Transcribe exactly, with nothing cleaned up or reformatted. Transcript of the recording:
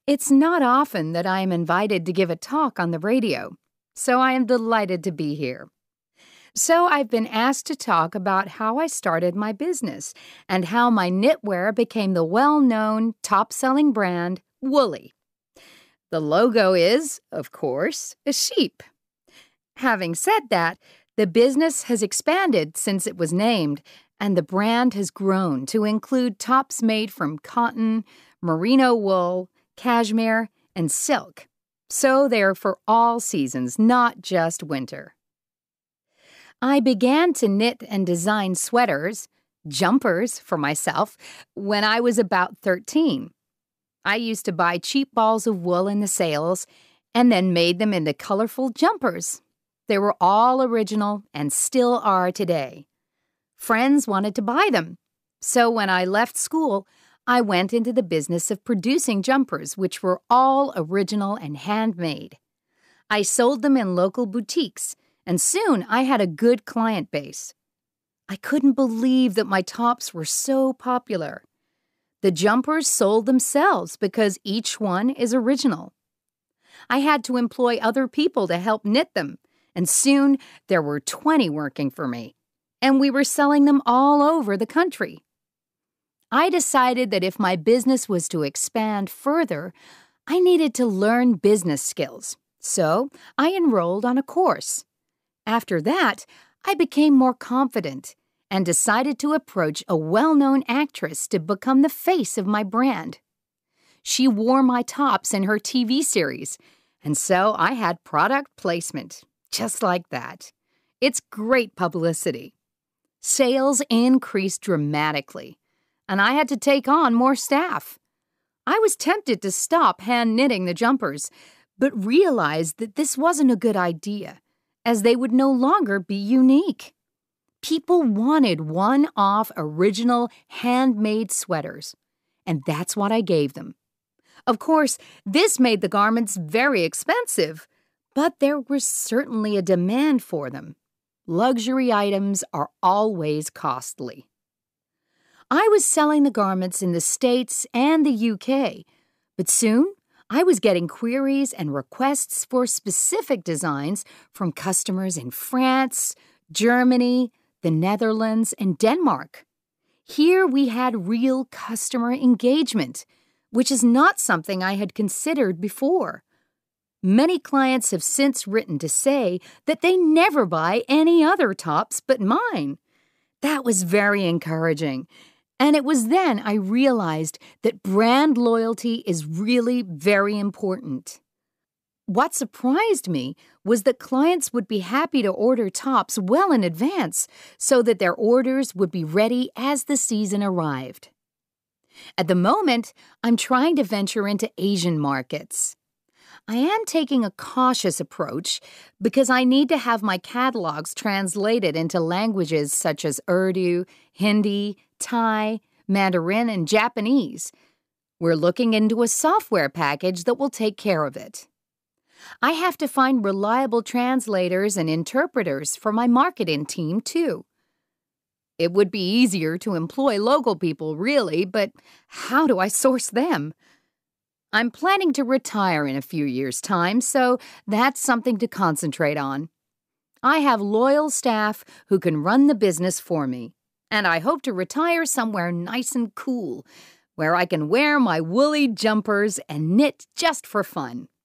It's not often that I am invited to give a talk on the radio, so I am delighted to be here. So I've been asked to talk about how I started my business and how my knitwear became the well-known, top-selling brand, Woolly. The logo is, of course, a sheep. Having said that, the business has expanded since it was named, and the brand has grown to include tops made from cotton, merino wool, cashmere, and silk. So they're for all seasons, not just winter. I began to knit and design sweaters, jumpers for myself, when I was about thirteen. I used to buy cheap balls of wool in the sales and then made them into colorful jumpers. They were all original and still are today. Friends wanted to buy them, so when I left school, I went into the business of producing jumpers, which were all original and handmade. I sold them in local boutiques, and soon I had a good client base. I couldn't believe that my tops were so popular. The jumpers sold themselves because each one is original. I had to employ other people to help knit them, and soon there were twenty working for me, and we were selling them all over the country. I decided that if my business was to expand further, I needed to learn business skills, so I enrolled on a course. After that, I became more confident and decided to approach a well-known actress to become the face of my brand. She wore my tops in her T V series, and so I had product placement, just like that. It's great publicity. Sales increased dramatically, and I had to take on more staff. I was tempted to stop hand knitting the jumpers, but realized that this wasn't a good idea, as they would no longer be unique. People wanted one-off original handmade sweaters, and that's what I gave them. Of course, this made the garments very expensive, but there was certainly a demand for them. Luxury items are always costly. I was selling the garments in the States and the U K, but soon I was getting queries and requests for specific designs from customers in France, Germany, the Netherlands, and Denmark. Here we had real customer engagement, which is not something I had considered before. Many clients have since written to say that they never buy any other tops but mine. That was very encouraging. And it was then I realized that brand loyalty is really very important. What surprised me was that clients would be happy to order tops well in advance so that their orders would be ready as the season arrived. At the moment, I'm trying to venture into Asian markets. I am taking a cautious approach because I need to have my catalogs translated into languages such as Urdu, Hindi, Thai, Mandarin, and Japanese. We're looking into a software package that will take care of it. I have to find reliable translators and interpreters for my marketing team, too. It would be easier to employ local people, really, but how do I source them? I'm planning to retire in a few years' time, so that's something to concentrate on. I have loyal staff who can run the business for me, and I hope to retire somewhere nice and cool, where I can wear my woolly jumpers and knit just for fun.